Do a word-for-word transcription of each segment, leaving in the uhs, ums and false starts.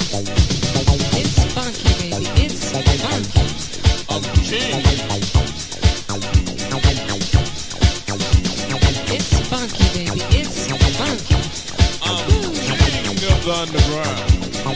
It's funky, baby. It's funky. I'm king. It's funky, baby. It's funky. I'm king of the underground.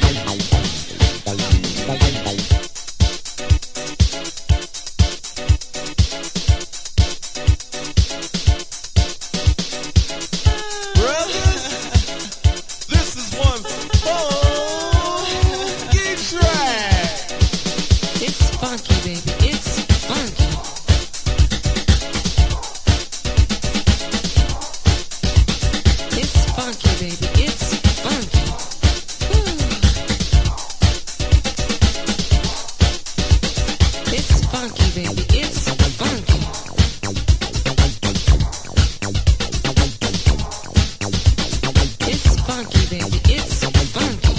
Funky, baby, it's funky. It's funky, baby, it's funky. Woo. It's funky, baby, it's funky. It's funky, baby, it's funky.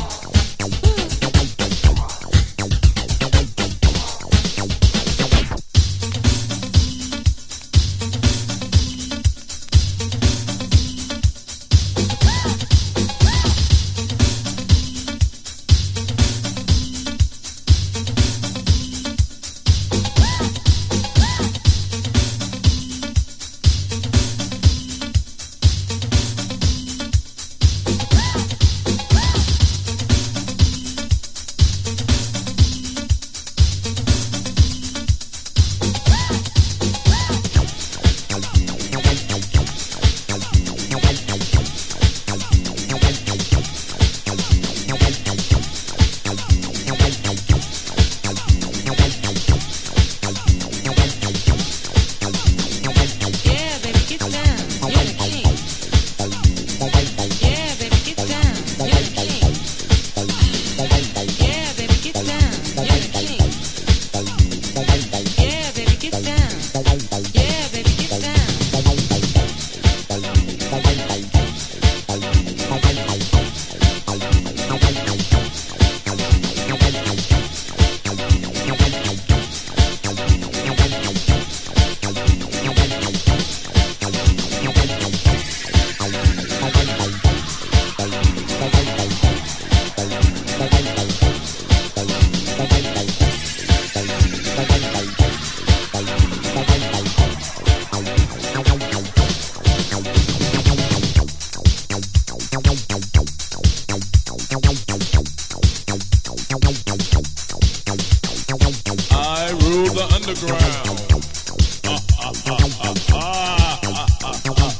I rule the underground. Ah, ah, ah, ah, ah, ah, ah, ah, ah.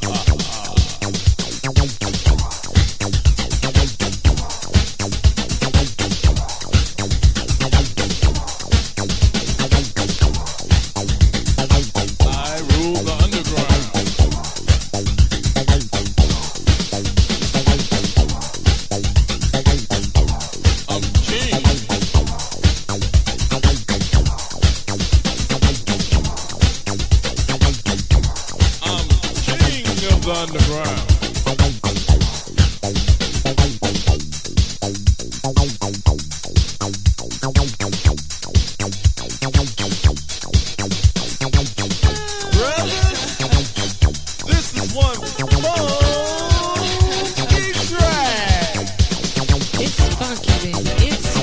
I rule the underground. I'm king. The underground. This is one funky track. It's funky, baby. It's